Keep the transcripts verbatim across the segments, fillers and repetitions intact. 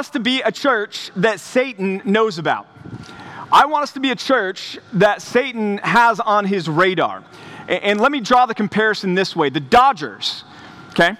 us to be a church that Satan knows about. I want us to be a church that Satan has on his radar. And, and let me draw the comparison this way. The Dodgers, okay?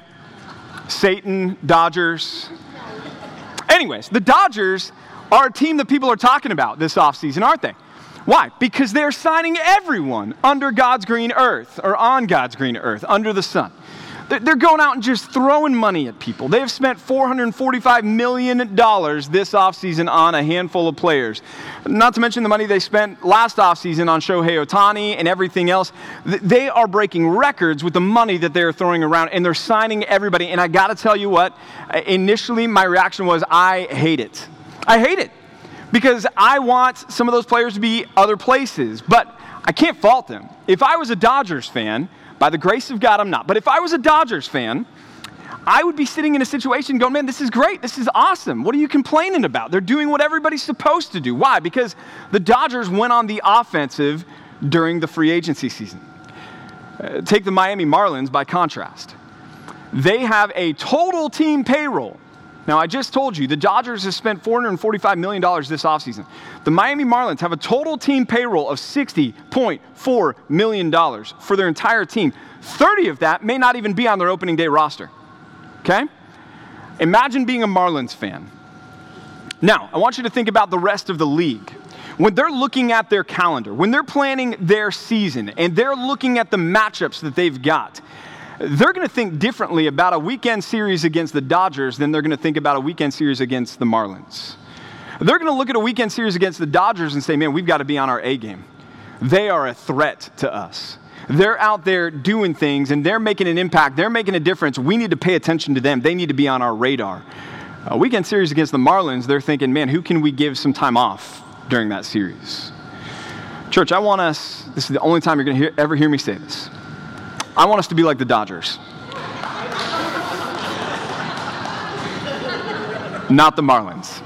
Satan, Dodgers. Anyways, the Dodgers are a team that people are talking about this offseason, aren't they? Why? Because they're signing everyone under God's green earth, or on God's green earth, under the sun. They're going out and just throwing money at people. They have spent four hundred forty-five million dollars this offseason on a handful of players. Not to mention the money they spent last offseason on Shohei Ohtani and everything else. They are breaking records with the money that they're throwing around, and they're signing everybody. And I got to tell you what, initially my reaction was, I hate it. I hate it. Because I want some of those players to be other places. But I can't fault them. If I was a Dodgers fan, by the grace of God, I'm not. But if I was a Dodgers fan, I would be sitting in a situation going, man, this is great. This is awesome. What are you complaining about? They're doing what everybody's supposed to do. Why? Because the Dodgers went on the offensive during the free agency season. Uh, take the Miami Marlins by contrast. They have a total team payroll. Now, I just told you, the Dodgers have spent four hundred forty-five million dollars this offseason. The Miami Marlins have a total team payroll of sixty point four million dollars for their entire team. thirty of that may not even be on their opening day roster. Okay? Imagine being a Marlins fan. Now, I want you to think about the rest of the league. When they're looking at their calendar, when they're planning their season, and they're looking at the matchups that they've got, they're going to think differently about a weekend series against the Dodgers than they're going to think about a weekend series against the Marlins. They're going to look at a weekend series against the Dodgers and say, man, we've got to be on our A game. They are a threat to us. They're out there doing things, and they're making an impact. They're making a difference. We need to pay attention to them. They need to be on our radar. A weekend series against the Marlins, they're thinking, man, who can we give some time off during that series? Church, I want us, this is the only time you're going to hear, ever hear me say this. I want us to be like the Dodgers. Not the Marlins.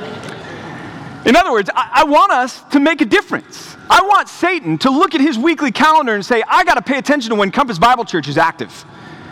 In other words, I, I want us to make a difference. I want Satan to look at his weekly calendar and say, I got to pay attention to when Compass Bible Church is active.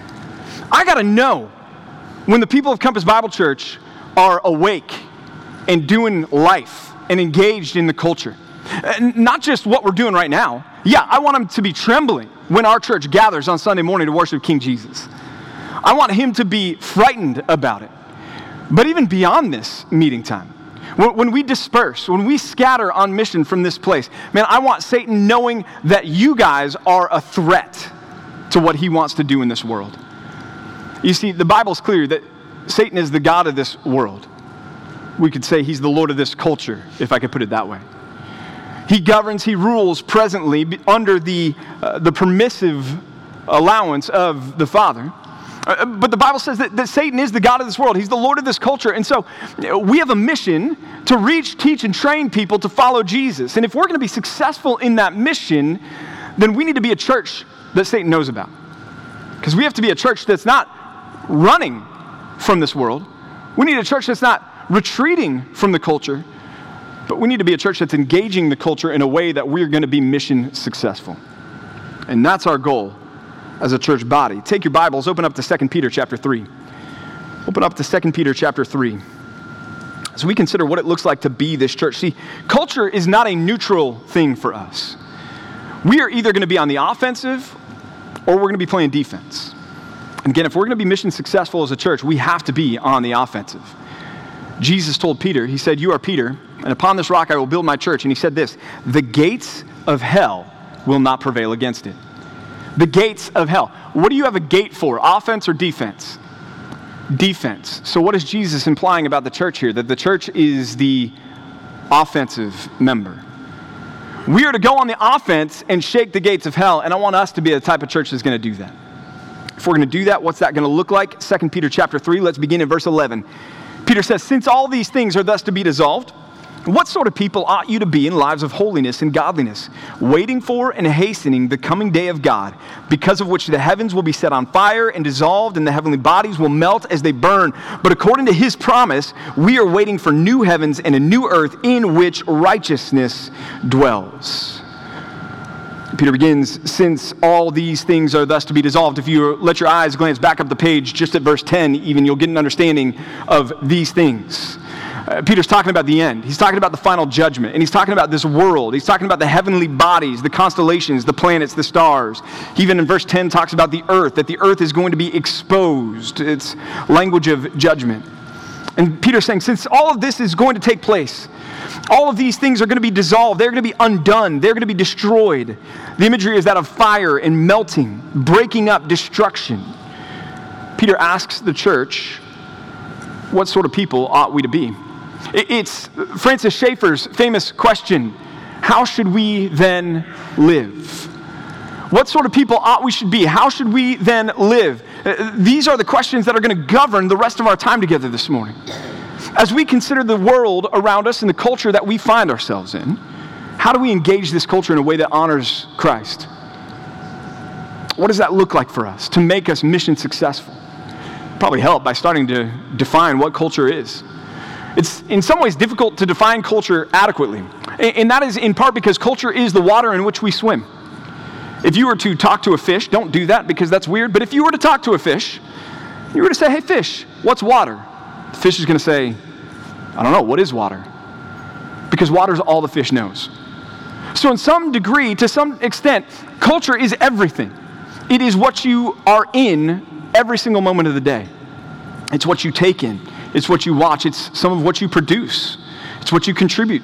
I got to know when the people of Compass Bible Church are awake and doing life and engaged in the culture. Uh, not just what we're doing right now. Yeah, I want them to be trembling when our church gathers on Sunday morning to worship King Jesus. I want him to be frightened about it. But even beyond this meeting time, when, when we disperse, when we scatter on mission from this place, man, I want Satan knowing that you guys are a threat to what he wants to do in this world. You see, the Bible's clear that Satan is the god of this world. We could say he's the lord of this culture, if I could put it that way. He governs, he rules presently under the, uh, the permissive allowance of the Father. Uh, but the Bible says that, that Satan is the god of this world. He's the lord of this culture. And so we have a mission to reach, teach, and train people to follow Jesus. And if we're going to be successful in that mission, then we need to be a church that Satan knows about. Because we have to be a church that's not running from this world. We need a church that's not retreating from the culture. But we need to be a church that's engaging the culture in a way that we're going to be mission successful. And that's our goal as a church body. Take your Bibles, open up to Second Peter chapter three. Open up to Second Peter chapter three. As we consider what it looks like to be this church. See, culture is not a neutral thing for us. We are either going to be on the offensive or we're going to be playing defense. And again, if we're going to be mission successful as a church, we have to be on the offensive. Jesus told Peter, he said, you are Peter, and upon this rock I will build my church. And he said this, the gates of hell will not prevail against it. The gates of hell. What do you have a gate for, offense or defense? Defense. So what is Jesus implying about the church here? That the church is the offensive member. We are to go on the offense and shake the gates of hell, and I want us to be the type of church that's going to do that. If we're going to do that, what's that going to look like? Second Peter chapter three, let's begin in verse eleven. Peter says, since all these things are thus to be dissolved, what sort of people ought you to be in lives of holiness and godliness, waiting for and hastening the coming day of God, because of which the heavens will be set on fire and dissolved, and the heavenly bodies will melt as they burn. But according to his promise, we are waiting for new heavens and a new earth in which righteousness dwells. Peter begins, since all these things are thus to be dissolved. If you let your eyes glance back up the page, just at verse ten, even, you'll get an understanding of these things. Uh, Peter's talking about the end. He's talking about the final judgment. And he's talking about this world. He's talking about the heavenly bodies, the constellations, the planets, the stars. He even in verse ten talks about the earth, that the earth is going to be exposed. It's language of judgment. And Peter's saying, since all of this is going to take place, all of these things are going to be dissolved. They're going to be undone. They're going to be destroyed. The imagery is that of fire and melting, breaking up, destruction. Peter asks the church, what sort of people ought we to be? It's Francis Schaeffer's famous question, how should we then live? What sort of people ought we should be? How should we then live? These are the questions that are going to govern the rest of our time together this morning. As we consider the world around us and the culture that we find ourselves in, how do we engage this culture in a way that honors Christ? What does that look like for us to make us mission successful? Probably help by starting to define what culture is. It's in some ways difficult to define culture adequately. And that is in part because culture is the water in which we swim. If you were to talk to a fish, don't do that because that's weird, but if you were to talk to a fish, you were to say, hey fish, what's water? The fish is going to say, I don't know, what is water? Because water is all the fish knows. So in some degree, to some extent, culture is everything. It is what you are in every single moment of the day. It's what you take in. It's what you watch. It's some of what you produce. It's what you contribute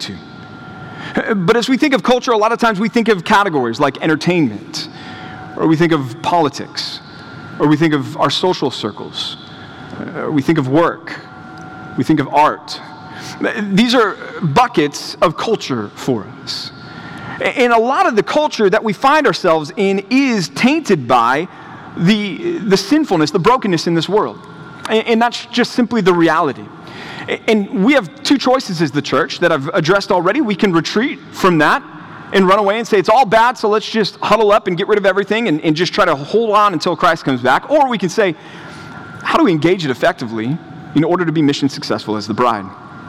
to. But as we think of culture, a lot of times we think of categories like entertainment, or we think of politics, or we think of our social circles, or we think of work, we think of art. These are buckets of culture for us. And a lot of the culture that we find ourselves in is tainted by the, the sinfulness, the brokenness in this world. And that's just simply the reality. And we have two choices as the church that I've addressed already. We can retreat from that and run away and say it's all bad, so let's just huddle up and get rid of everything and, and just try to hold on until Christ comes back. Or we can say, how do we engage it effectively in order to be mission successful as the bride?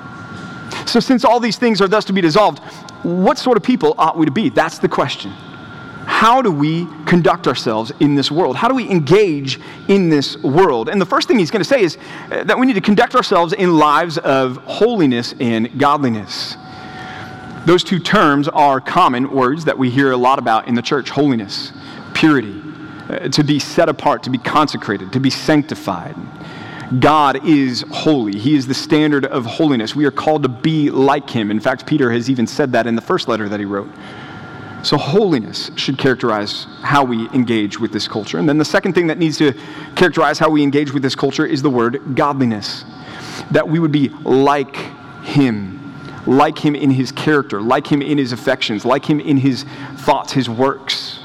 So since all these things are thus to be dissolved, what sort of people ought we to be? That's the question. How do we conduct ourselves in this world? How do we engage in this world? And the first thing he's going to say is that we need to conduct ourselves in lives of holiness and godliness. Those two terms are common words that we hear a lot about in the church: holiness, purity, uh, to be set apart, to be consecrated, to be sanctified. God is holy. He is the standard of holiness. We are called to be like him. In fact, Peter has even said that in the first letter that he wrote. So holiness should characterize how we engage with this culture. And then the second thing that needs to characterize how we engage with this culture is the word godliness. That we would be like him, like him in his character, like him in his affections, like him in his thoughts, his works,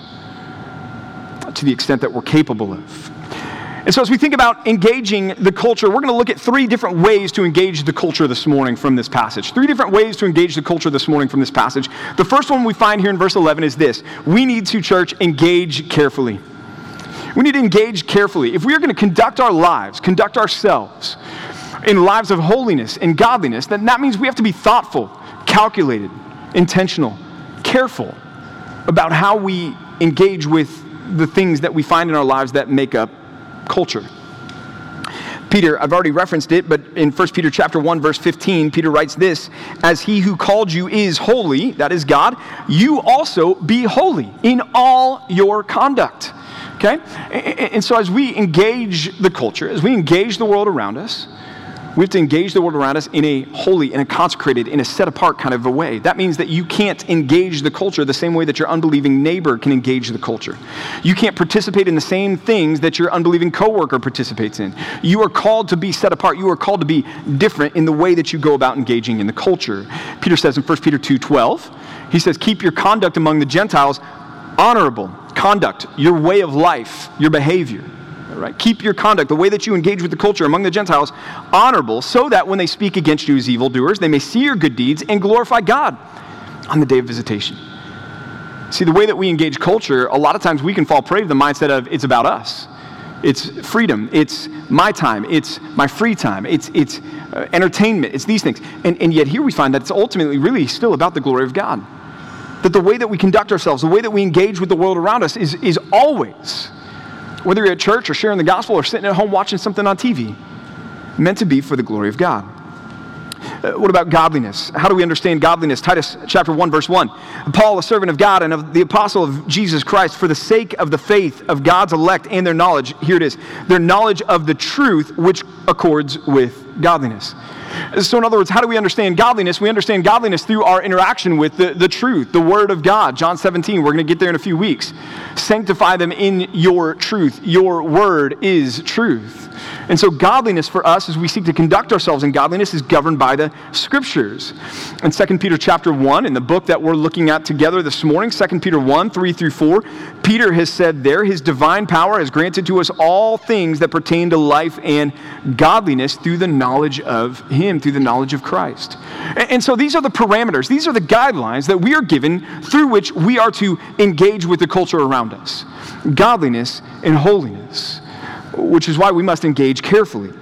to the extent that we're capable of. And so as we think about engaging the culture, we're going to look at three different ways to engage the culture this morning from this passage. Three different ways to engage the culture this morning from this passage. The first one we find here in verse eleven is this: we need to, church, engage carefully. We need to engage carefully. If we are going to conduct our lives, conduct ourselves in lives of holiness and godliness, then that means we have to be thoughtful, calculated, intentional, careful about how we engage with the things that we find in our lives that make up culture. Peter, I've already referenced it, but in First Peter chapter one, verse fifteen, Peter writes this: as he who called you is holy, that is God, you also be holy in all your conduct. Okay? And so as we engage the culture, as we engage the world around us, we have to engage the world around us in a holy, in a consecrated, in a set-apart kind of a way. That means that you can't engage the culture the same way that your unbelieving neighbor can engage the culture. You can't participate in the same things that your unbelieving coworker participates in. You are called to be set apart. You are called to be different in the way that you go about engaging in the culture. Peter says in First Peter two twelve, he says, keep your conduct among the Gentiles honorable. Conduct, your way of life, your behavior. Right? Keep your conduct, the way that you engage with the culture among the Gentiles, honorable, so that when they speak against you as evildoers, they may see your good deeds and glorify God on the day of visitation. See, the way that we engage culture, a lot of times we can fall prey to the mindset of it's about us. It's freedom. It's my time. It's my free time. It's it's uh, entertainment. It's these things. And, and yet here we find that it's ultimately really still about the glory of God. That the way that we conduct ourselves, the way that we engage with the world around us is is always, whether you're at church or sharing the gospel or sitting at home watching something on T V, meant to be for the glory of God. Uh, what about godliness? How do we understand godliness? Titus chapter one, verse one. Paul, a servant of God and of the apostle of Jesus Christ, for the sake of the faith of God's elect and their knowledge, here it is, their knowledge of the truth which accords with godliness. So in other words, how do we understand godliness? We understand godliness through our interaction with the, the truth, the word of God. John seventeen, we're going to get there in a few weeks. Sanctify them in your truth. Your word is truth. And so godliness for us, as we seek to conduct ourselves in godliness, is governed by the scriptures. In Second Peter chapter one, in the book that we're looking at together this morning, Second Peter one, three through four, Peter has said there, his divine power has granted to us all things that pertain to life and godliness through the knowledge of him, through the knowledge of Christ. And, and so these are the parameters, these are the guidelines that we are given through which we are to engage with the culture around us. Godliness and holiness, which is why we must engage carefully.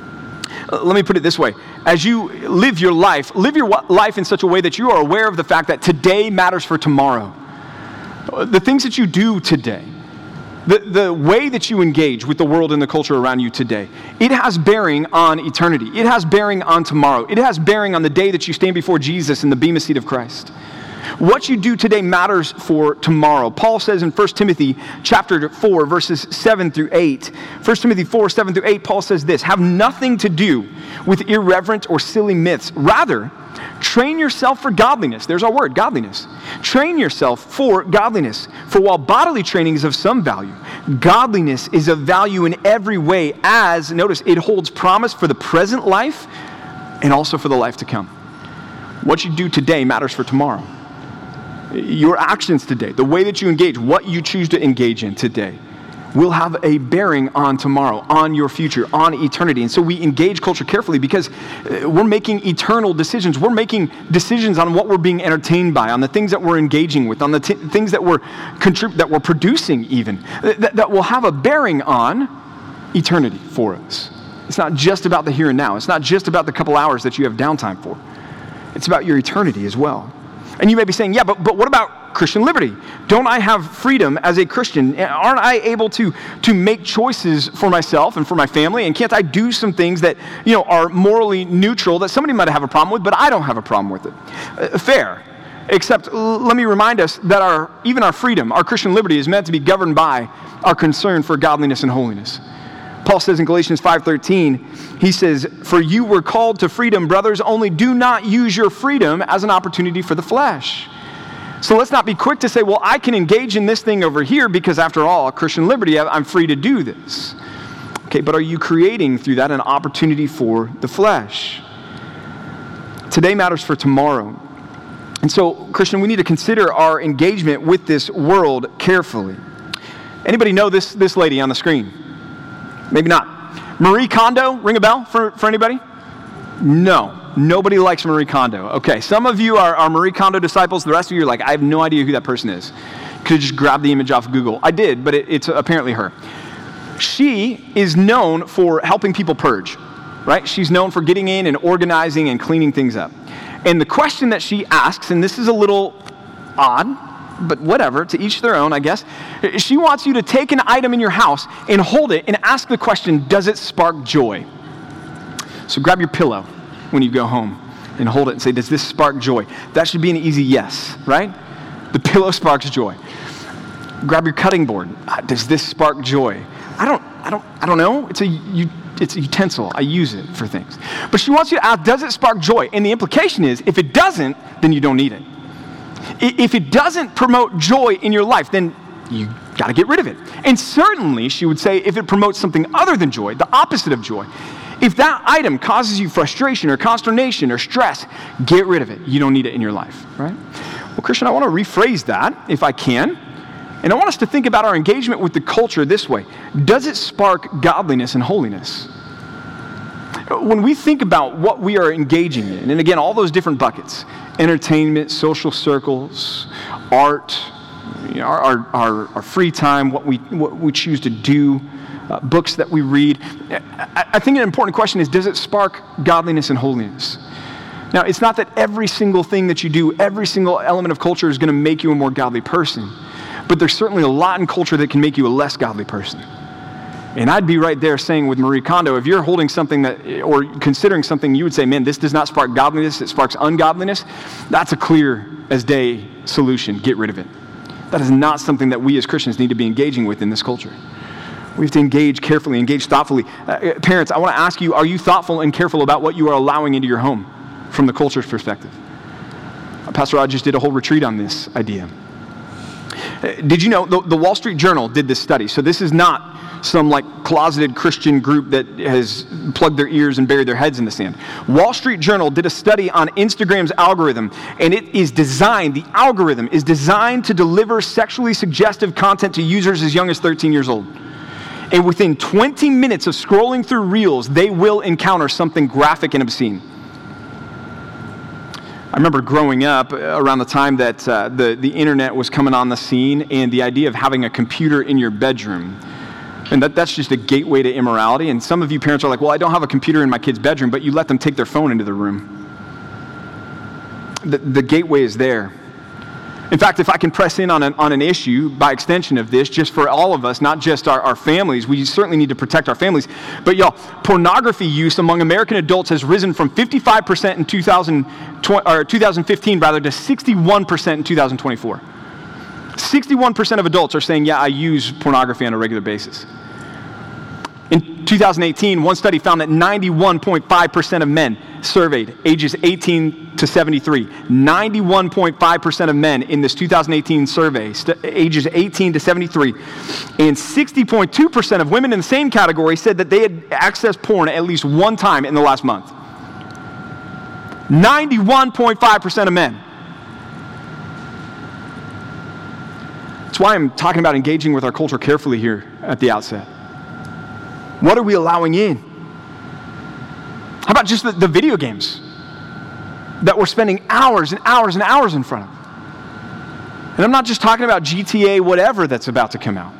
Let me put it this way. As you live your life, live your life in such a way that you are aware of the fact that today matters for tomorrow. The things that you do today, the, the way that you engage with the world and the culture around you today, it has bearing on eternity. It has bearing on tomorrow. It has bearing on the day that you stand before Jesus in the bema seat of Christ. What you do today matters for tomorrow. Paul says in First Timothy chapter four, verses seven through eight. First Timothy four, seven through eight, Paul says this, have nothing to do with irreverent or silly myths. Rather, train yourself for godliness. There's our word, godliness. Train yourself for godliness. For while bodily training is of some value, godliness is of value in every way as, notice, it holds promise for the present life and also for the life to come. What you do today matters for tomorrow. Your actions today, the way that you engage, what you choose to engage in today, will have a bearing on tomorrow, on your future, on eternity. And so we engage culture carefully because we're making eternal decisions. We're making decisions on what we're being entertained by, on the things that we're engaging with, on the t- things that we're contrib- that we're producing even, that, that will have a bearing on eternity for us. It's not just about the here and now. It's not just about the couple hours that you have downtime for. It's about your eternity as well. And you may be saying, yeah, but, but what about Christian liberty? Don't I have freedom as a Christian? Aren't I able to, to make choices for myself and for my family? And can't I do some things that, you know, are morally neutral that somebody might have a problem with, but I don't have a problem with it? Uh, fair. Except l- let me remind us that our even our freedom, our Christian liberty is meant to be governed by our concern for godliness and holiness. Paul says in Galatians five thirteen, he says, for you were called to freedom, brothers, only do not use your freedom as an opportunity for the flesh. So let's not be quick to say, well, I can engage in this thing over here because after all, Christian liberty, I'm free to do this. Okay, but are you creating through that an opportunity for the flesh? Today matters for tomorrow. And so, Christian, we need to consider our engagement with this world carefully. Anybody know this, this lady on the screen? Maybe not. Marie Kondo, ring a bell for, for anybody? No, nobody likes Marie Kondo. Okay, some of you are, are Marie Kondo disciples. The rest of you are like, I have no idea who that person is. Could have just grabbed the image off Google. I did, but it, it's apparently her. She is known for helping people purge, right? She's known for getting in and organizing and cleaning things up. And the question that she asks, and this is a little odd, but whatever, to each their own, I guess. She wants you to take an item in your house and hold it and ask the question, does it spark joy? So grab your pillow when you go home and hold it and say, does this spark joy? That should be an easy yes, right? The pillow sparks joy. Grab your cutting board. Does this spark joy? I don't, I don't, I don't know. It's a, you, it's a utensil. I use it for things. But she wants you to ask, does it spark joy? And the implication is, if it doesn't, then you don't need it. If it doesn't promote joy in your life, then you got to get rid of it. And certainly, she would say, if it promotes something other than joy, the opposite of joy, if that item causes you frustration or consternation or stress, get rid of it. You don't need it in your life, right? Well, Christian, I want to rephrase that, if I can. And I want us to think about our engagement with the culture this way. Does it spark godliness and holiness? When we think about what we are engaging in, and again, all those different buckets, entertainment, social circles, art, you know, our, our, our free time, what we, what we choose to do, uh, books that we read, I, I think an important question is, does it spark godliness and holiness? Now, it's not that every single thing that you do, every single element of culture is going to make you a more godly person, but there's certainly a lot in culture that can make you a less godly person. And I'd be right there saying with Marie Kondo, if you're holding something that, or considering something you would say, man, this does not spark godliness, it sparks ungodliness, that's a clear as day solution. Get rid of it. That is not something that we as Christians need to be engaging with in this culture. We have to engage carefully, engage thoughtfully. Uh, parents, I want to ask you, are you thoughtful and careful about what you are allowing into your home from the culture's perspective? Uh, Pastor Rod just did a whole retreat on this idea. Uh, did you know, the, the Wall Street Journal did this study, so this is not some like closeted Christian group that has plugged their ears and buried their heads in the sand. Wall Street Journal did a study on Instagram's algorithm, and it is designed, the algorithm is designed to deliver sexually suggestive content to users as young as thirteen years old. And within twenty minutes of scrolling through Reels, they will encounter something graphic and obscene. I remember growing up around the time that uh, the, the internet was coming on the scene, and the idea of having a computer in your bedroom. And that, that's just a gateway to immorality. And some of you parents are like, well, I don't have a computer in my kid's bedroom, but you let them take their phone into the room. The, the gateway is there. In fact, if I can press in on an, on an issue by extension of this, just for all of us, not just our, our families, we certainly need to protect our families. But y'all, pornography use among American adults has risen from fifty-five percent in two thousand, or two thousand fifteen rather to sixty-one percent in two thousand twenty-four. sixty-one percent of adults are saying, yeah, I use pornography on a regular basis. In two thousand eighteen, one study found that ninety-one point five percent of men surveyed, ages eighteen to seventy-three, ninety-one point five percent of men in this two thousand eighteen survey, st- ages eighteen to seventy-three, and sixty point two percent of women in the same category said that they had accessed porn at least one time in the last month. ninety-one point five percent of men. That's why I'm talking about engaging with our culture carefully here at the outset. What are we allowing in? How about just the, the video games that we're spending hours and hours and hours in front of? And I'm not just talking about G T A whatever that's about to come out.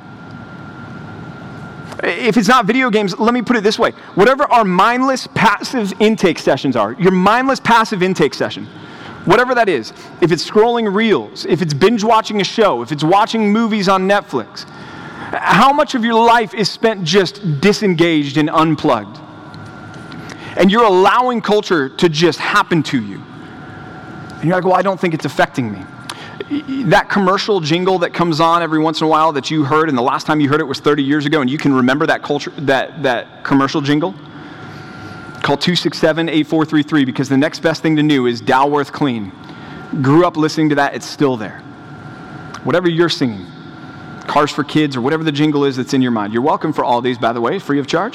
If it's not video games, let me put it this way. Whatever our mindless passive intake sessions are, your mindless passive intake session, whatever that is, if it's scrolling reels, if it's binge watching a show, if it's watching movies on Netflix, how much of your life is spent just disengaged and unplugged? And you're allowing culture to just happen to you. And you're like, well, I don't think it's affecting me. That commercial jingle that comes on every once in a while that you heard, and the last time you heard it was thirty years ago, and you can remember that culture, that, that commercial jingle? Call two six seven, eight four three three, because the next best thing to know is Dalworth Clean. Grew up listening to that, it's still there. Whatever you're singing, Cars for Kids, or whatever the jingle is that's in your mind. You're welcome for all these, by the way, free of charge.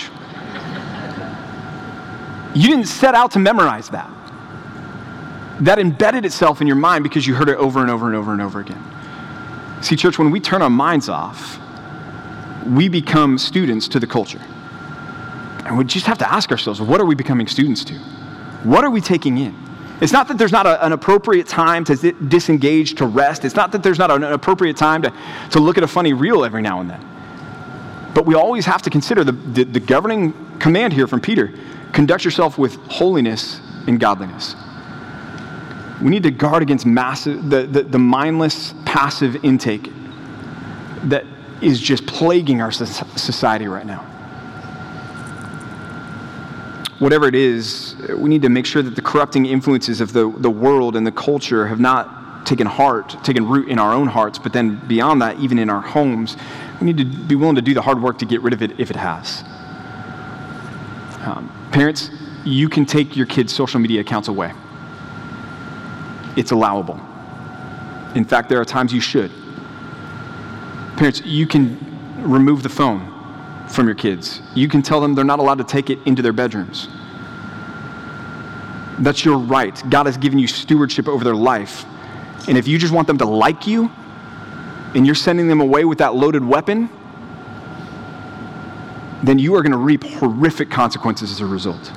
You didn't set out to memorize that. That embedded itself in your mind because you heard it over and over and over and over again. See, church, when we turn our minds off, we become students to the culture. And we just have to ask ourselves, what are we becoming students to? What are we taking in? It's not that there's not a, an appropriate time to disengage, to rest. It's not that there's not an appropriate time to, to look at a funny reel every now and then. But we always have to consider the, the, the governing command here from Peter. Conduct yourself with holiness and godliness. We need to guard against massive, the, the, the mindless, passive intake that is just plaguing our society right now. Whatever it is, we need to make sure that the corrupting influences of the, the world and the culture have not taken heart, taken root in our own hearts, but then beyond that, even in our homes. We need to be willing to do the hard work to get rid of it if it has. Um, parents, you can take your kids' social media accounts away. It's allowable. In fact, there are times you should. Parents, you can remove the phone from your kids. You can tell them they're not allowed to take it into their bedrooms. That's your right. God has given you stewardship over their life. And if you just want them to like you, and you're sending them away with that loaded weapon, then you are going to reap horrific consequences as a result.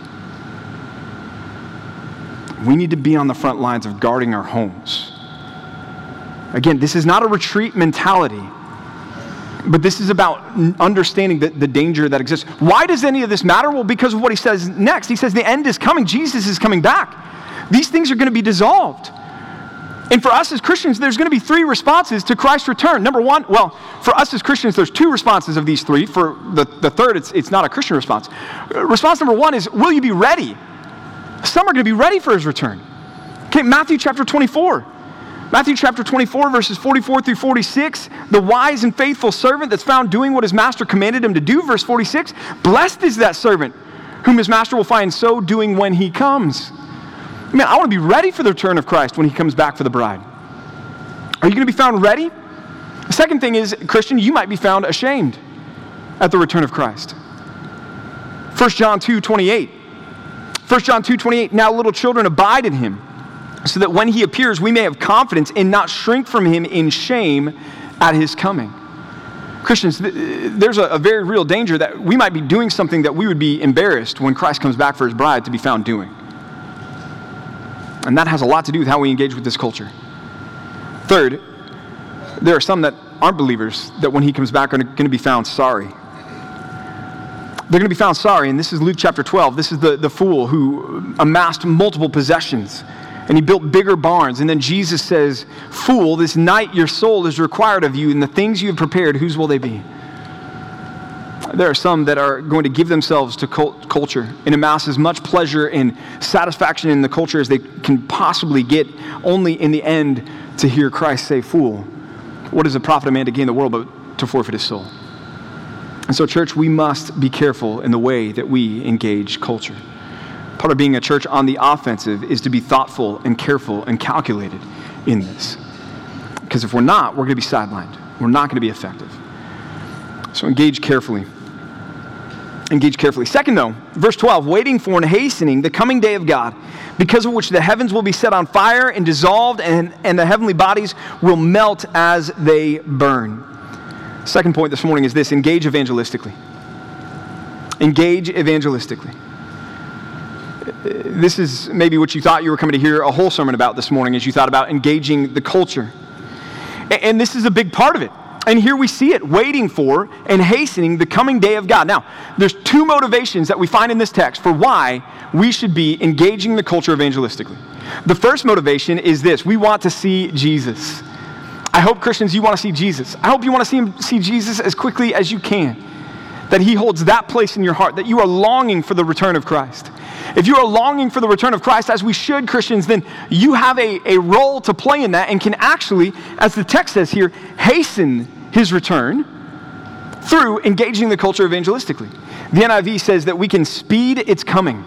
We need to be on the front lines of guarding our homes. Again, this is not a retreat mentality, but this is about understanding the, the danger that exists. Why does any of this matter? Well, because of what he says next. He says the end is coming. Jesus is coming back. These things are going to be dissolved. And for us as Christians, there's going to be three responses to Christ's return. Number one, well, for us as Christians, there's two responses of these three. For the, the third, it's, it's not a Christian response. Response number one is, will you be ready? Some are going to be ready for his return. Okay, Matthew chapter twenty-four. Matthew chapter twenty-four, verses forty-four through forty-six. The wise and faithful servant that's found doing what his master commanded him to do. Verse forty-six, blessed is that servant whom his master will find so doing when he comes. Man, I want to be ready for the return of Christ when he comes back for the bride. Are you going to be found ready? The second thing is, Christian, you might be found ashamed at the return of Christ. First John two twenty-eight. First John two twenty-eight, now little children, abide in him, so that when he appears, we may have confidence and not shrink from him in shame at his coming. Christians, there's a, a very real danger that we might be doing something that we would be embarrassed when Christ comes back for his bride to be found doing. And that has a lot to do with how we engage with this culture. Third, there are some that aren't believers that when he comes back are going to be found sorry. They're going to be found sorry, and this is Luke chapter twelve. This is the, the fool who amassed multiple possessions, and he built bigger barns. And then Jesus says, fool, this night your soul is required of you, and the things you have prepared, whose will they be? There are some that are going to give themselves to cult- culture and amass as much pleasure and satisfaction in the culture as they can possibly get, only in the end to hear Christ say, fool, what does it profit a man to gain the world but to forfeit his soul? And so, church, we must be careful in the way that we engage culture. Part of being a church on the offensive is to be thoughtful and careful and calculated in this. Because if we're not, we're going to be sidelined. We're not going to be effective. So engage carefully. Engage carefully. Second, though, verse twelve, waiting for and hastening the coming day of God, because of which the heavens will be set on fire and dissolved, and, and the heavenly bodies will melt as they burn. Second point this morning is this: engage evangelistically. Engage evangelistically. This is maybe what you thought you were coming to hear a whole sermon about this morning, as you thought about engaging the culture. And this is a big part of it. And here we see it, waiting for and hastening the coming day of God. Now, there's two motivations that we find in this text for why we should be engaging the culture evangelistically. The first motivation is this: we want to see Jesus. I hope, Christians, you want to see Jesus. I hope you want to see him, see Jesus as quickly as you can. That he holds that place in your heart, that you are longing for the return of Christ. If you are longing for the return of Christ, as we should, Christians, then you have a, a role to play in that and can actually, as the text says here, hasten his return through engaging the culture evangelistically. The N I V says that we can speed its coming.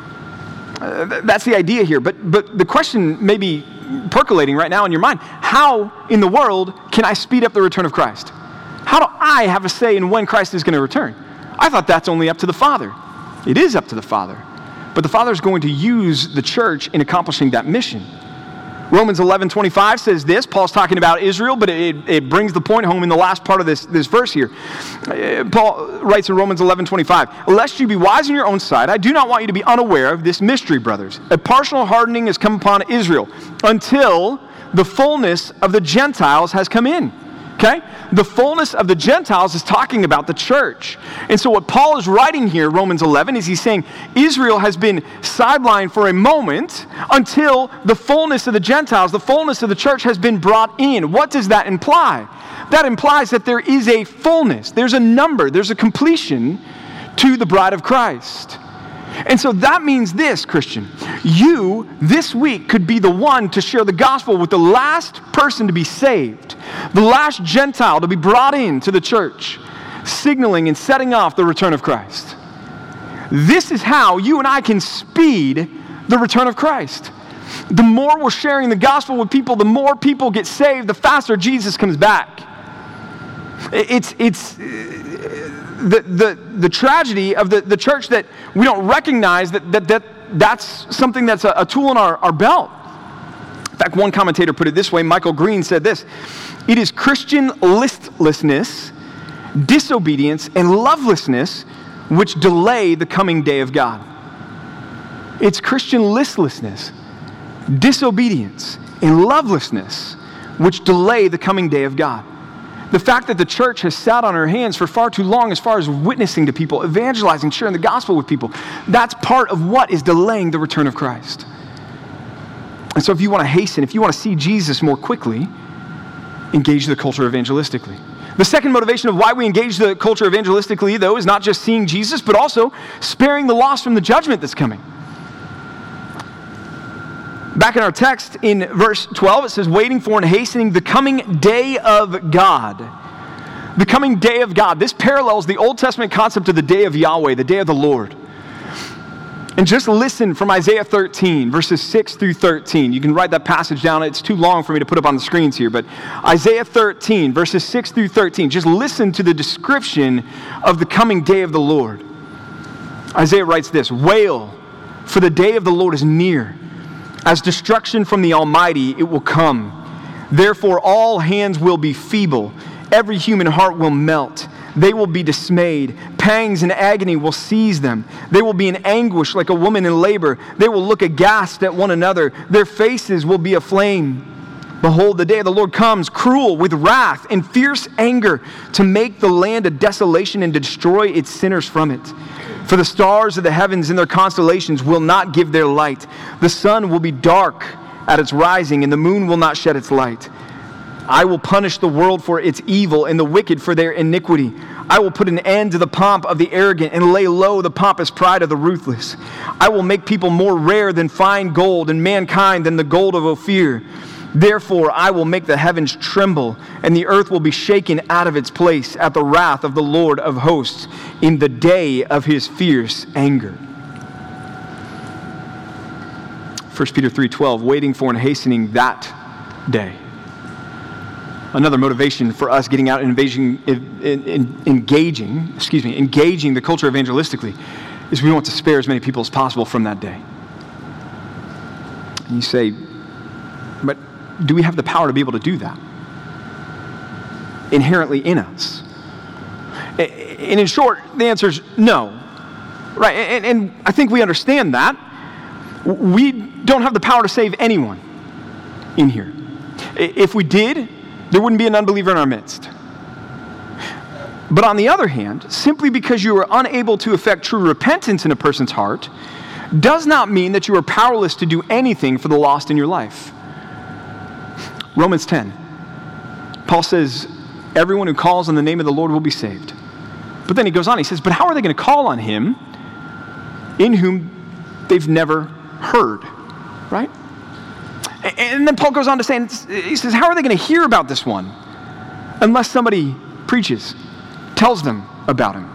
Uh, th- that's the idea here. But, but the question may be percolating right now in your mind: how in the world can I speed up the return of Christ? How do I have a say in when Christ is going to return? I thought that's only up to the Father. It is up to the Father. But the Father is going to use the church in accomplishing that mission. Romans eleven twenty-five says this. Paul's talking about Israel, but it, it brings the point home in the last part of this, this verse here. Paul writes in Romans eleven twenty-five, lest you be wise in your own sight, I do not want you to be unaware of this mystery, brothers. A partial hardening has come upon Israel until the fullness of the Gentiles has come in. Okay? The fullness of the Gentiles is talking about the church. And so what Paul is writing here, Romans eleven, is he's saying Israel has been sidelined for a moment until the fullness of the Gentiles, the fullness of the church has been brought in. What does that imply? That implies that there is a fullness, there's a number, there's a completion to the bride of Christ. And so that means this, Christian: you this week could be the one to share the gospel with the last person to be saved, the last Gentile to be brought into the church, signaling and setting off the return of Christ. This is how you and I can speed the return of Christ. The more we're sharing the gospel with people, the more people get saved, the faster Jesus comes back. It's, it's, The, the, the tragedy of the, the church that we don't recognize that, that, that that's something that's a, a tool in our, our belt. In fact, one commentator put it this way. Michael Green said this: it is Christian listlessness, disobedience, and lovelessness which delay the coming day of God. It's Christian listlessness, disobedience, and lovelessness which delay the coming day of God. The fact that the church has sat on her hands for far too long as far as witnessing to people, evangelizing, sharing the gospel with people, that's part of what is delaying the return of Christ. And so if you want to hasten, if you want to see Jesus more quickly, engage the culture evangelistically. The second motivation of why we engage the culture evangelistically, though, is not just seeing Jesus, but also sparing the lost from the judgment that's coming. Back in our text in verse twelve, it says, waiting for and hastening the coming day of God. The coming day of God. This parallels the Old Testament concept of the day of Yahweh, the day of the Lord. And just listen from Isaiah thirteen, verses six through thirteen. You can write that passage down. It's too long for me to put up on the screens here, but Isaiah thirteen, verses six through thirteen. Just listen to the description of the coming day of the Lord. Isaiah writes this, wail, for the day of the Lord is near. As destruction from the Almighty, it will come. Therefore, all hands will be feeble. Every human heart will melt. They will be dismayed. Pangs and agony will seize them. They will be in anguish like a woman in labor. They will look aghast at one another. Their faces will be aflame. Behold, the day of the Lord comes, cruel with wrath and fierce anger, to make the land a desolation and to destroy its sinners from it. For the stars of the heavens and their constellations will not give their light. The sun will be dark at its rising, and the moon will not shed its light. I will punish the world for its evil and the wicked for their iniquity. I will put an end to the pomp of the arrogant and lay low the pompous pride of the ruthless. I will make people more rare than fine gold and mankind than the gold of Ophir. Therefore, I will make the heavens tremble, and the earth will be shaken out of its place at the wrath of the Lord of hosts in the day of his fierce anger. First Peter three twelve, waiting for and hastening that day. Another motivation for us getting out and engaging, engaging, excuse me, engaging the culture evangelistically is we want to spare as many people as possible from that day. And you say, but do we have the power to be able to do that? Inherently in us. And in short, the answer is no. Right? And, and I think we understand that. We don't have the power to save anyone in here. If we did, there wouldn't be an unbeliever in our midst. But on the other hand, simply because you are unable to effect true repentance in a person's heart does not mean that you are powerless to do anything for the lost in your life. Romans ten. Paul says, everyone who calls on the name of the Lord will be saved. But then he goes on, he says, but how are they going to call on him in whom they've never heard? Right? And then Paul goes on to say, he says, how are they going to hear about this one unless somebody preaches, tells them about him?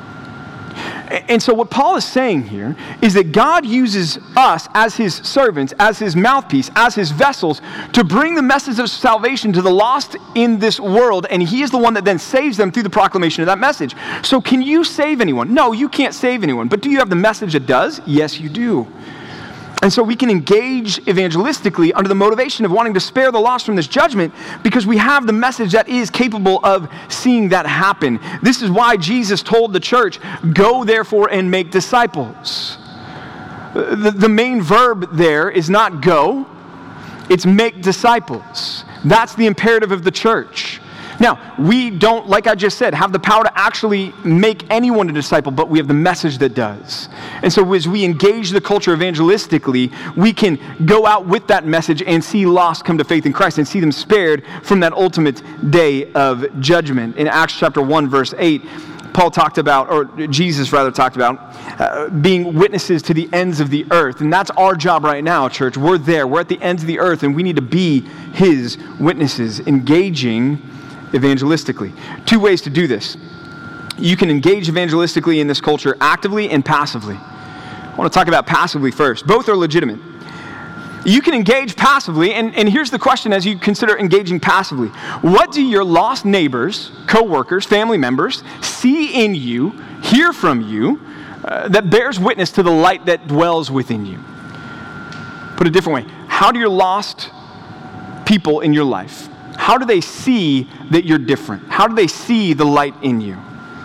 And so what Paul is saying here is that God uses us as his servants, as his mouthpiece, as his vessels to bring the message of salvation to the lost in this world, and he is the one that then saves them through the proclamation of that message. So can you save anyone? No, you can't save anyone. But do you have the message that does? Yes, you do. And so we can engage evangelistically under the motivation of wanting to spare the lost from this judgment because we have the message that is capable of seeing that happen. This is why Jesus told the church, go therefore and make disciples. The, the main verb there is not go, it's make disciples. That's the imperative of the church. Now, we don't, like I just said, have the power to actually make anyone a disciple, but we have the message that does. And so as we engage the culture evangelistically, we can go out with that message and see lost come to faith in Christ and see them spared from that ultimate day of judgment. In Acts chapter one, verse eight, Paul talked about, or Jesus rather talked about, uh, being witnesses to the ends of the earth. And that's our job right now, church. We're there. We're at the ends of the earth, and we need to be his witnesses, engaging evangelistically. Two ways to do this. You can engage evangelistically in this culture actively and passively. I want to talk about passively first. Both are legitimate. You can engage passively, and, and here's the question as you consider engaging passively. What do your lost neighbors, co-workers, family members see in you, hear from you, uh, that bears witness to the light that dwells within you? Put a different way. How do your lost people in your life, how do they see that you're different? How do they see the light in you?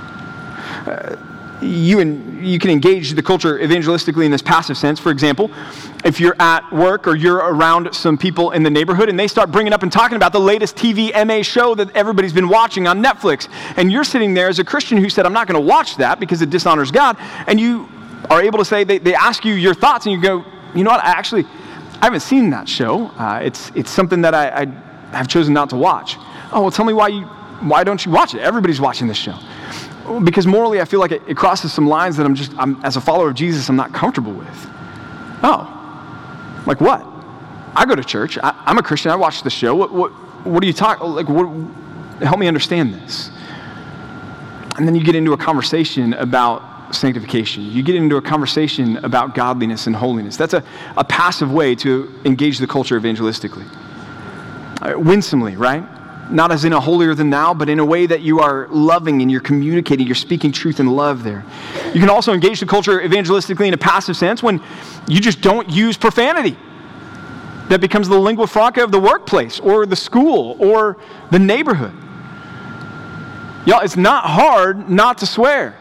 Uh, you and you can engage the culture evangelistically in this passive sense. For example, if you're at work or you're around some people in the neighborhood and they start bringing up and talking about the latest T V M A show that everybody's been watching on Netflix, and you're sitting there as a Christian who said, I'm not going to watch that because it dishonors God, and you are able to say, they, they ask you your thoughts, and you go, you know what, I actually, I haven't seen that show. Uh, it's it's something that I, I have chosen not to watch. Oh, well, tell me why you why don't you watch it? Everybody's watching this show. Because morally, I feel like it, it crosses some lines that I'm just, I'm, as a follower of Jesus, I'm not comfortable with. Oh, like what? I go to church. I, I'm a Christian. I watch the show. What what what are you talking? Like, what? Help me understand this. And then you get into a conversation about sanctification. You get into a conversation about godliness and holiness. That's a, a passive way to engage the culture evangelistically. Uh, winsomely, right? Not as in a holier than thou, but in a way that you are loving and you're communicating, you're speaking truth and love there. You can also engage the culture evangelistically in a passive sense when you just don't use profanity. That becomes the lingua franca of the workplace or the school or the neighborhood. Y'all, it's not hard not to swear.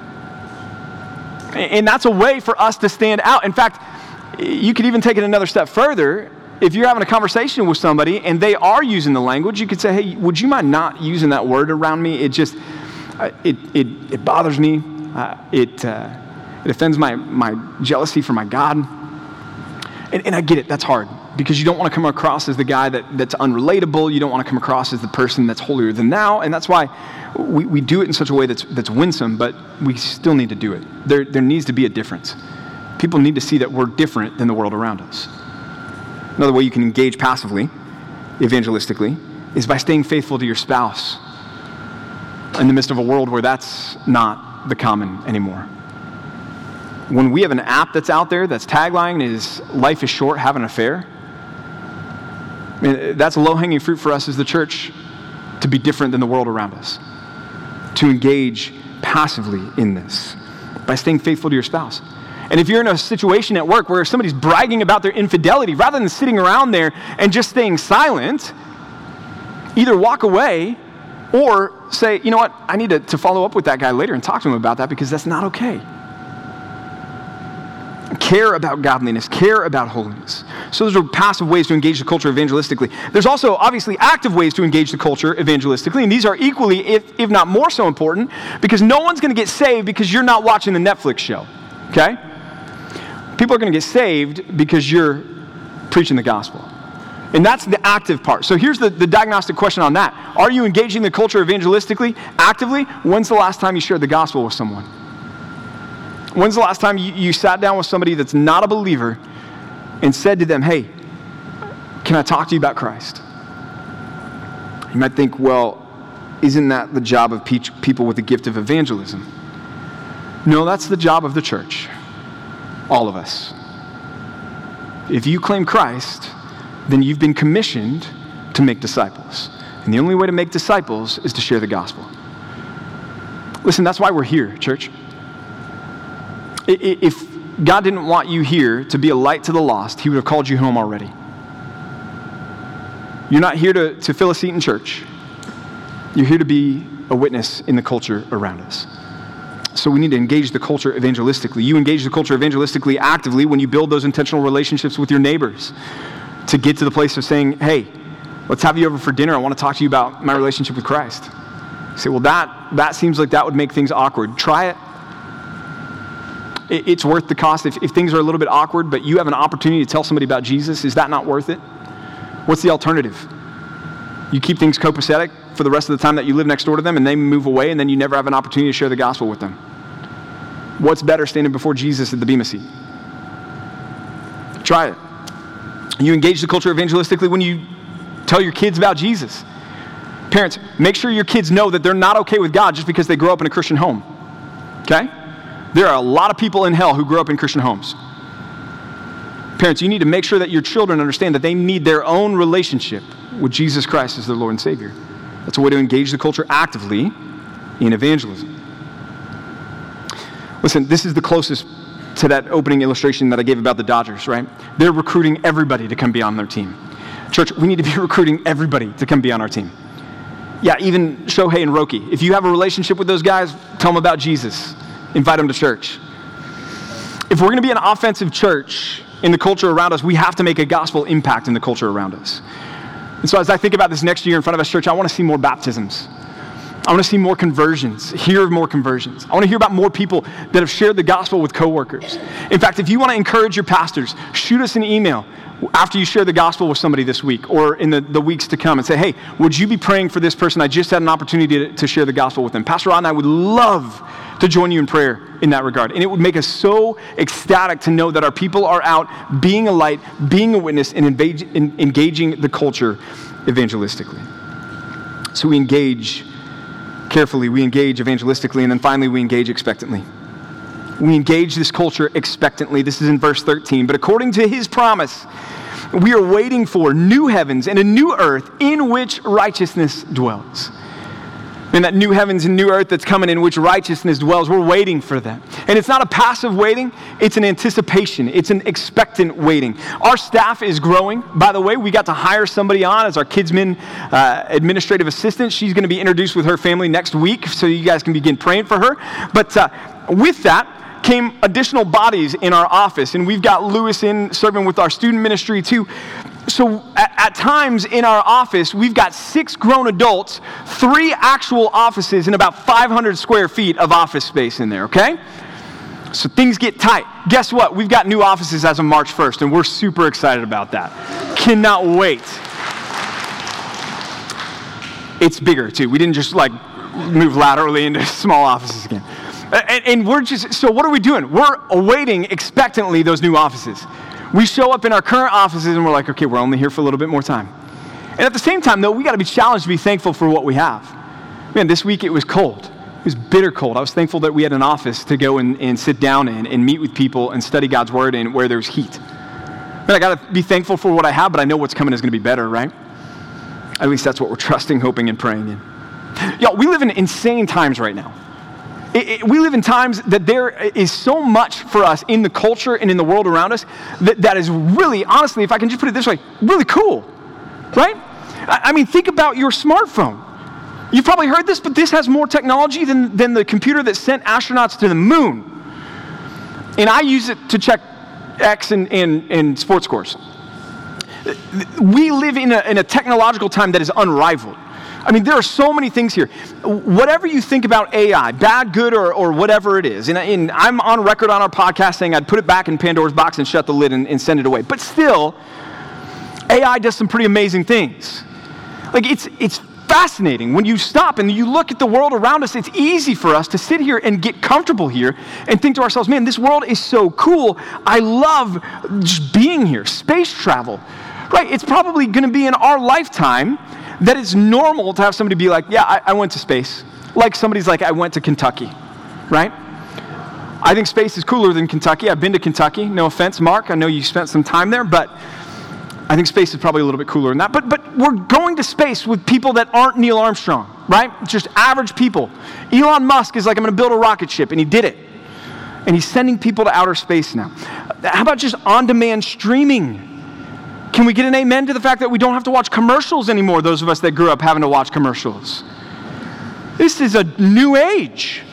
And that's a way for us to stand out. In fact, you could even take it another step further. If you're having a conversation with somebody and they are using the language, you could say, hey, would you mind not using that word around me? It just, uh, it, it it bothers me. Uh, it uh, it offends my, my jealousy for my God. And, and I get it, that's hard. Because you don't want to come across as the guy that, that's unrelatable. You don't want to come across as the person that's holier than thou. And that's why we, we do it in such a way that's that's winsome, but we still need to do it. There, there needs to be a difference. People need to see that we're different than the world around us. Another way you can engage passively, evangelistically, is by staying faithful to your spouse in the midst of a world where that's not the common anymore. When we have an app that's out there that's tagline is, life is short, have an affair, I mean, that's low-hanging fruit for us as the church to be different than the world around us, to engage passively in this by staying faithful to your spouse. And if you're in a situation at work where somebody's bragging about their infidelity, rather than sitting around there and just staying silent, either walk away or say, you know what, I need to, to follow up with that guy later and talk to him about that because that's not okay. Care about godliness, care about holiness. So those are passive ways to engage the culture evangelistically. There's also obviously active ways to engage the culture evangelistically, and these are equally, if, if not more so important, because no one's going to get saved because you're not watching the Netflix show, okay? People are going to get saved because you're preaching the gospel. And that's the active part. So here's the, the diagnostic question on that. Are you engaging the culture evangelistically, actively? When's the last time you shared the gospel with someone? When's the last time you, you sat down with somebody that's not a believer and said to them, hey, can I talk to you about Christ? You might think, well, isn't that the job of pe- people with the gift of evangelism? No, that's the job of the church. All of us. If you claim Christ, then you've been commissioned to make disciples. And the only way to make disciples is to share the gospel. Listen, that's why we're here, church. If God didn't want you here to be a light to the lost, he would have called you home already. You're not here to, to fill a seat in church. You're here to be a witness in the culture around us. So we need to engage the culture evangelistically. You engage the culture evangelistically actively when you build those intentional relationships with your neighbors to get to the place of saying, hey, let's have you over for dinner. I want to talk to you about my relationship with Christ. You say, well, that, that seems like that would make things awkward. Try it. It's worth the cost. If, if things are a little bit awkward, but you have an opportunity to tell somebody about Jesus, is that not worth it? What's the alternative? You keep things copacetic for the rest of the time that you live next door to them and they move away and then you never have an opportunity to share the gospel with them. What's better, standing before Jesus at the Bema seat? Try it. You engage the culture evangelistically when you tell your kids about Jesus. Parents, make sure your kids know that they're not okay with God just because they grow up in a Christian home. Okay? There are a lot of people in hell who grew up in Christian homes. Parents, you need to make sure that your children understand that they need their own relationship with Jesus Christ as their Lord and Savior. That's a way to engage the culture actively in evangelism. Listen, this is the closest to that opening illustration that I gave about the Dodgers, right? They're recruiting everybody to come be on their team. Church, we need to be recruiting everybody to come be on our team. Yeah, even Shohei and Roki. If you have a relationship with those guys, tell them about Jesus. Invite them to church. If we're going to be an offensive church in the culture around us, we have to make a gospel impact in the culture around us. And so as I think about this next year in front of us, church, I want to see more baptisms. I want to see more conversions, hear more conversions. I want to hear about more people that have shared the gospel with coworkers. In fact, if you want to encourage your pastors, shoot us an email after you share the gospel with somebody this week or in the, the weeks to come and say, hey, would you be praying for this person? I just had an opportunity to, to share the gospel with them. Pastor Rod and I would love to join you in prayer in that regard. And it would make us so ecstatic to know that our people are out being a light, being a witness, and engage, in, engaging the culture evangelistically. So we engage carefully, we engage evangelistically, and then finally we engage expectantly. We engage this culture expectantly. This is in verse thirteen. But according to his promise, we are waiting for new heavens and a new earth in which righteousness dwells. And that new heavens and new earth that's coming in which righteousness dwells, we're waiting for that. And it's not a passive waiting, it's an anticipation. It's an expectant waiting. Our staff is growing. By the way, we got to hire somebody on as our Kidsmen uh, administrative assistant. She's going to be introduced with her family next week, so you guys can begin praying for her. But uh, with that came additional bodies in our office, and we've got Lewis in serving with our student ministry too. So at, at times in our office, we've got six grown adults, three actual offices, and about five hundred square feet of office space in there, okay? So things get tight. Guess what? We've got new offices as of March first, and we're super excited about that. Cannot wait. It's bigger, too. We didn't just, like, move laterally into small offices again. And, and we're just, so what are we doing? We're awaiting expectantly those new offices. We show up in our current offices and we're like, okay, we're only here for a little bit more time. And at the same time, though, we got to be challenged to be thankful for what we have. Man, this week it was cold. It was bitter cold. I was thankful that we had an office to go and, and sit down in and meet with people and study God's word in where there's heat. Man, I got to be thankful for what I have, but I know what's coming is going to be better, right? At least that's what we're trusting, hoping, and praying in. Y'all, we live in insane times right now. It, it, we live in times that there is so much for us in the culture and in the world around us that, that is really, honestly, if I can just put it this way, really cool, right? I, I mean, think about your smartphone. You've probably heard this, but this has more technology than, than the computer that sent astronauts to the moon. And I use it to check X and, and, and sports scores. We live in a, in a technological time that is unrivaled. I mean, there are so many things here. Whatever you think about A I, bad, good, or, or whatever it is, and, and I'm on record on our podcast saying I'd put it back in Pandora's box and shut the lid and, and send it away. But still, A I does some pretty amazing things. Like, it's it's fascinating. When you stop and you look at the world around us, it's easy for us to sit here and get comfortable here and think to ourselves, man, this world is so cool. I love just being here. Space travel, right? It's probably going to be in our lifetime that it's normal to have somebody be like, yeah, I, I went to space. Like somebody's like, I went to Kentucky, right? I think space is cooler than Kentucky. I've been to Kentucky. No offense, Mark. I know you spent some time there, but I think space is probably a little bit cooler than that. But but we're going to space with people that aren't Neil Armstrong, right? Just average people. Elon Musk is like, I'm going to build a rocket ship, and he did it. And he's sending people to outer space now. How about just on-demand streaming? Can we get an amen to the fact that we don't have to watch commercials anymore, those of us that grew up having to watch commercials? This is a new age.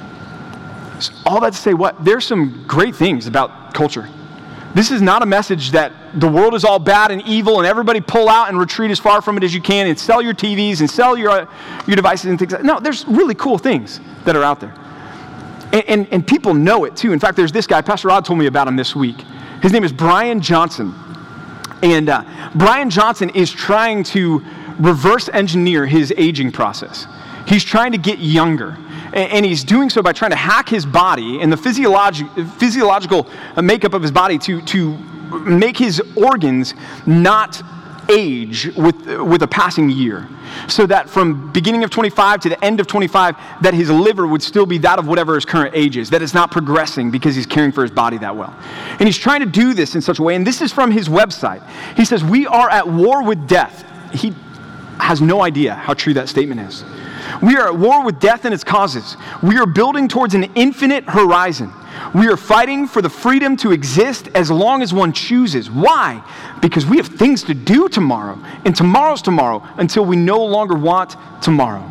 So all that to say what? There's some great things about culture. This is not a message that the world is all bad and evil and everybody pull out and retreat as far from it as you can and sell your T Vs and sell your, uh, your devices and things like that. No, there's really cool things that are out there. And, and, and people know it too. In fact, there's this guy, Pastor Rod told me about him this week. His name is Brian Johnson. And uh, Brian Johnson is trying to reverse engineer his aging process. He's trying to get younger. And, and he's doing so by trying to hack his body and the physiologi- physiological makeup of his body to, to make his organs not age with, with a passing year. So that from beginning of twenty-five to the end of twenty-five, that his liver would still be that of whatever his current age is, that it's not progressing because he's caring for his body that well. And he's trying to do this in such a way, and this is from his website. He says, we are at war with death. He has no idea how true that statement is. We are at war with death and its causes. We are building towards an infinite horizon. We are fighting for the freedom to exist as long as one chooses. Why? Because we have things to do tomorrow, and tomorrow's tomorrow until we no longer want tomorrow.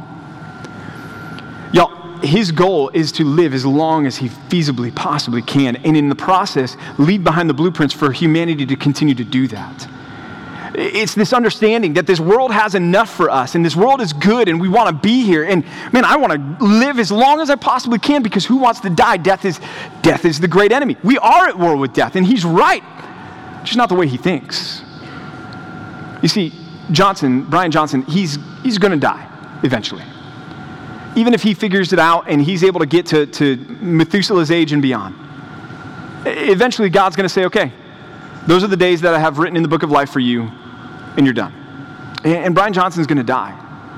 Y'all, his goal is to live as long as he feasibly possibly can, and in the process, leave behind the blueprints for humanity to continue to do that. It's this understanding that this world has enough for us, and this world is good, and we want to be here. And man, I want to live as long as I possibly can, because who wants to die? Death is, death is the great enemy. We are at war with death, and he's right. Just not the way he thinks. You see, Johnson, Brian Johnson, he's, he's going to die eventually. Even if he figures it out and he's able to get to, to Methuselah's age and beyond. Eventually, God's going to say, okay, those are the days that I have written in the book of life for you, and you're done. And, and Brian Johnson's going to die.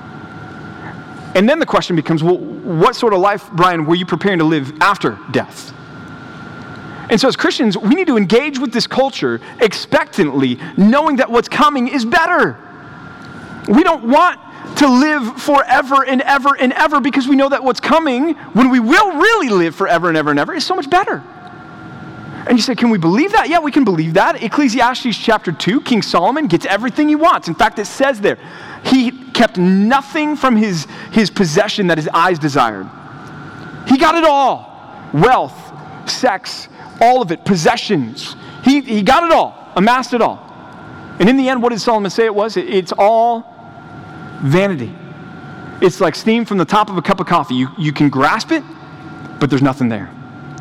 And then the question becomes, well, what sort of life, Brian, were you preparing to live after death? And so as Christians, we need to engage with this culture expectantly, knowing that what's coming is better. We don't want to live forever and ever and ever, because we know that what's coming, when we will really live forever and ever and ever, is so much better. And you say, can we believe that? Yeah, we can believe that. Ecclesiastes chapter two, King Solomon gets everything he wants. In fact, it says there, he kept nothing from his, his possession that his eyes desired. He got it all. Wealth, sex, all of it, possessions. He, he got it all, amassed it all. And in the end, what did Solomon say it was? It, it's all vanity. It's like steam from the top of a cup of coffee. You, you can grasp it, but there's nothing there.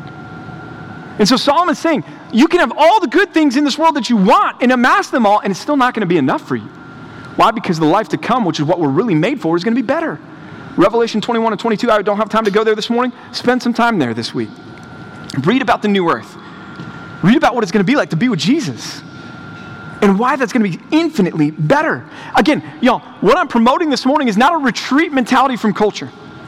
And so Solomon's saying, you can have all the good things in this world that you want and amass them all, and it's still not going to be enough for you. Why? Because the life to come, which is what we're really made for, is going to be better. Revelation twenty-one and twenty-two, I don't have time to go there this morning. Spend some time there this week. Read about the new earth. Read about what it's going to be like to be with Jesus, and why that's going to be infinitely better. Again, y'all, what I'm promoting this morning is not a retreat mentality from culture.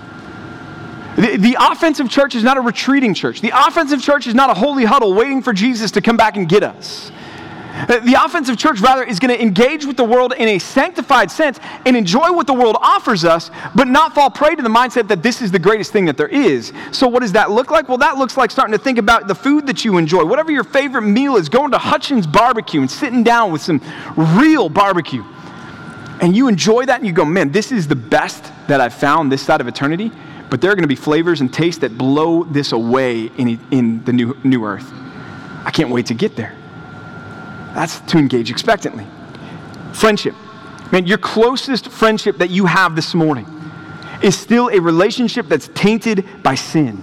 The, the offensive church is not a retreating church. The offensive church is not a holy huddle waiting for Jesus to come back and get us. The offensive church, rather, is going to engage with the world in a sanctified sense and enjoy what the world offers us, but not fall prey to the mindset that this is the greatest thing that there is. So what does that look like? Well, that looks like starting to think about the food that you enjoy. Whatever your favorite meal is, going to Hutchins Barbecue and sitting down with some real barbecue. And you enjoy that and you go, man, this is the best that I've found this side of eternity. But there are going to be flavors and tastes that blow this away in, in the new, new earth. I can't wait to get there. That's to engage expectantly. Friendship. Man, your closest friendship that you have this morning is still a relationship that's tainted by sin.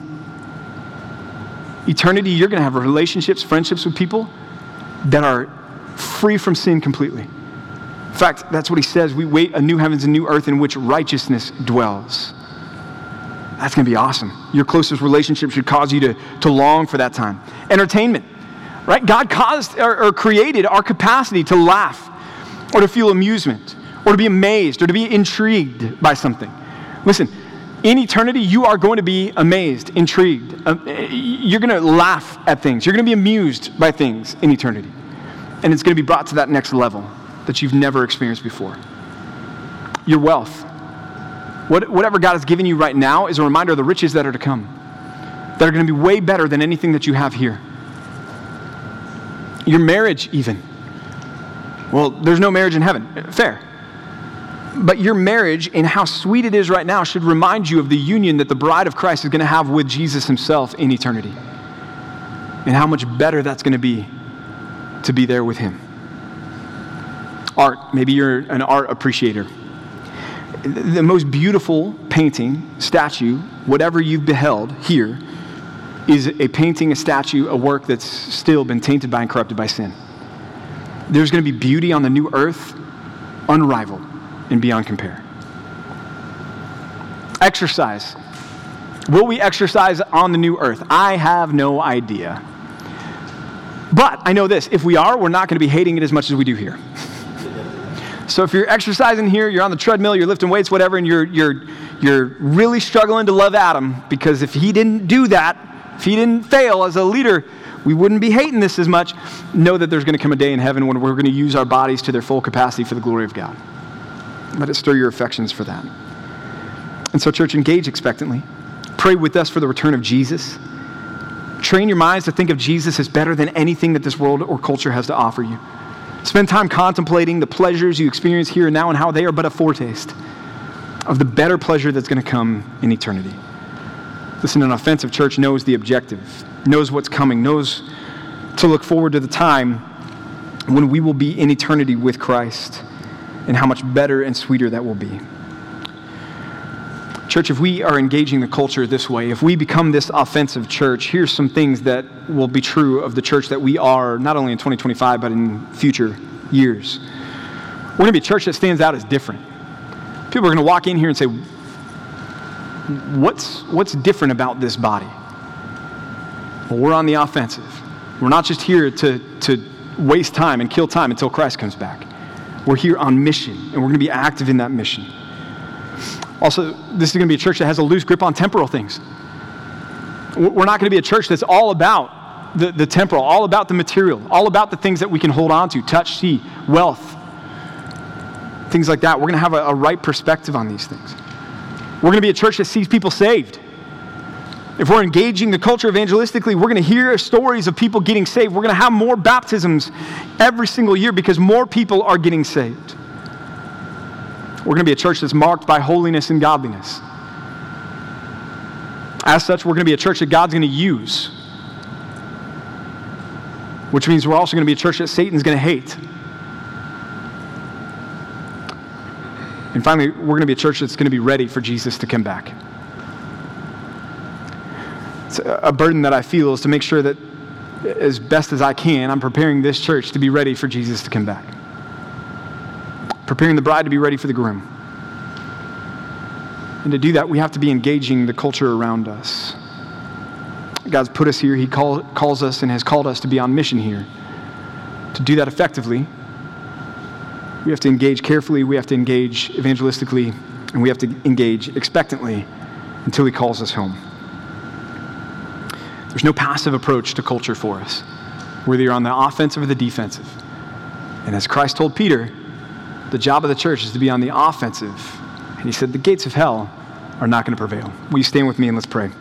Eternity, you're going to have relationships, friendships with people that are free from sin completely. In fact, that's what he says. We wait a new heavens and new earth in which righteousness dwells. That's going to be awesome. Your closest relationship should cause you to, to long for that time. Entertainment, right? God caused or, or created our capacity to laugh or to feel amusement or to be amazed or to be intrigued by something. Listen, in eternity, you are going to be amazed, intrigued. Uh, you're going to laugh at things. You're going to be amused by things in eternity. And it's going to be brought to that next level that you've never experienced before. Your wealth. What, whatever God has given you right now is a reminder of the riches that are to come, that are going to be way better than anything that you have here. Your marriage, even. Well, there's no marriage in heaven. Fair. But your marriage and how sweet it is right now should remind you of the union that the bride of Christ is going to have with Jesus himself in eternity. And how much better that's going to be to be there with him. Art. Maybe you're an art appreciator. The most beautiful painting, statue, whatever you've beheld here, is a painting, a statue, a work that's still been tainted by and corrupted by sin. There's going to be beauty on the new earth, unrivaled and beyond compare. Exercise. Will we exercise on the new earth? I have no idea. But I know this, if we are, we're not going to be hating it as much as we do here. So if you're exercising here, you're on the treadmill, you're lifting weights, whatever, and you're you're you're really struggling to love Adam, because if he didn't do that, if he didn't fail as a leader, we wouldn't be hating this as much. Know that there's going to come a day in heaven when we're going to use our bodies to their full capacity for the glory of God. Let it stir your affections for that. And so, church, engage expectantly. Pray with us for the return of Jesus. Train your minds to think of Jesus as better than anything that this world or culture has to offer you. Spend time contemplating the pleasures you experience here and now and how they are but a foretaste of the better pleasure that's going to come in eternity. Listen, an offensive church knows the objective, knows what's coming, knows to look forward to the time when we will be in eternity with Christ, and how much better and sweeter that will be. Church, if we are engaging the culture this way, if we become this offensive church, here's some things that will be true of the church that we are, not only in twenty twenty-five, but in future years. We're going to be a church that stands out as different. People are going to walk in here and say, what's, what's different about this body? Well, we're on the offensive. We're not just here to, to waste time and kill time until Christ comes back. We're here on mission, and we're going to be active in that mission. Also, this is going to be a church that has a loose grip on temporal things. We're not going to be a church that's all about the, the temporal, all about the material, all about the things that we can hold on to, touch, see, wealth, things like that. We're going to have a, a right perspective on these things. We're going to be a church that sees people saved. If we're engaging the culture evangelistically, we're going to hear stories of people getting saved. We're going to have more baptisms every single year because more people are getting saved. We're going to be a church that's marked by holiness and godliness. As such, we're going to be a church that God's going to use, which means we're also going to be a church that Satan's going to hate. And finally, we're going to be a church that's going to be ready for Jesus to come back. It's a burden that I feel is to make sure that as best as I can, I'm preparing this church to be ready for Jesus to come back. Preparing the bride to be ready for the groom. And to do that, we have to be engaging the culture around us. God's put us here. He call, calls us and has called us to be on mission here. To do that effectively, we have to engage carefully, we have to engage evangelistically, and we have to engage expectantly until he calls us home. There's no passive approach to culture for us, whether you're on the offensive or the defensive. And as Christ told Peter, the job of the church is to be on the offensive. And he said, the gates of hell are not going to prevail. Will you stand with me and let's pray?